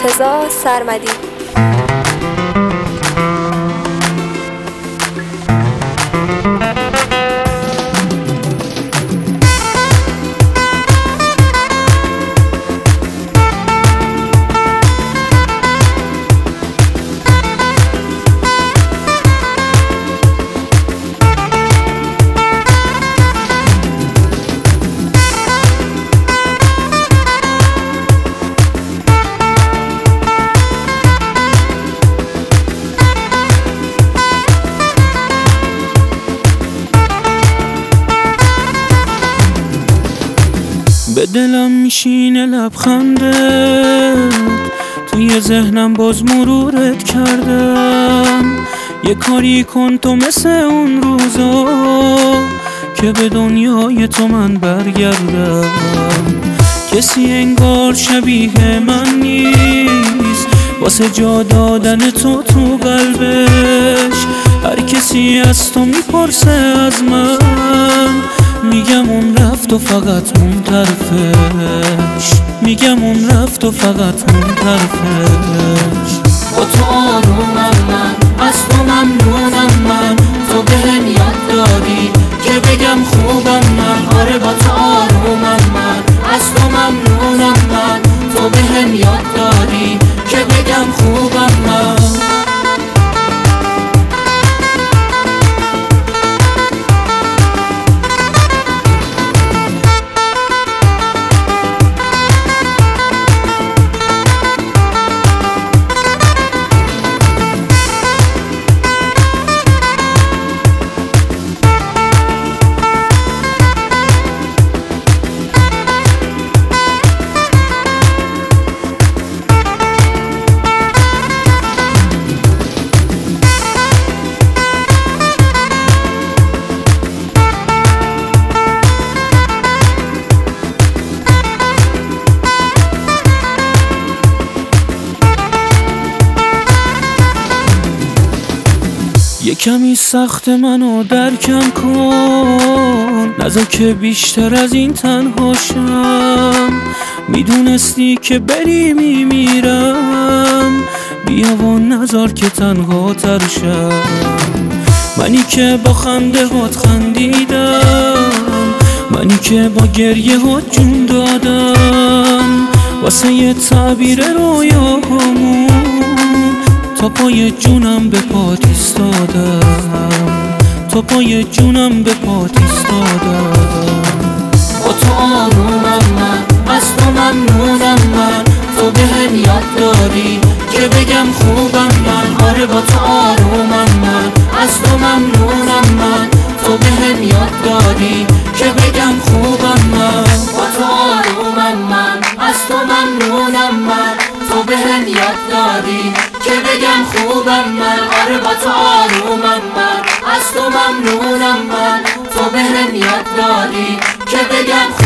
مرتضی سرمدی. به دلم میشینه لبخندت، توی ذهنم باز مرورت کردم. یه کاری کن تو مثل اون روزا که به دنیای تو من برگردم. کسی انگار شبیه من نیست واسه جا دادن تو قلبش. هر کسی از تو میپرسه از من، میگم اون رفت و فقط اون طرفش. میگم اون رفت و فقط اون طرفش. با تو آرومم من، از تو ممنونم من. تو بهم یاد دادی که بگم خوبم من. آره با تو آرومم من، از تو ممنونم من. تو بهم یاد دادی که بگم خوبم من. یه کمی سخت منو درکم کن، نذار که بیشتر از این تنها شم. میدونستی که بری میمیرم، بیا و نذار که تنها تر شم. منی که با خنده هات خندیدم، منی که با گریه هات جون دادم. واسه یه تعبیر رویاهامون تا پای جونم به پات ایستادم. تا پای جونم به پات ایستادم. با تو آرومم من، از تو ممنونم من. تو بهم یاد دادی که بگم خوبم من. آره با تو آرومم من، از تو ممنونم من. تو بهم یاد دادی که بگم خوبم من. با تو آرومم من، از تو ممنونم من. تو بهم یاد دادی که بگم خوبم من. آره با تو آرومم من، از تو ممنونم من. تو بهم یاد دادی که بگم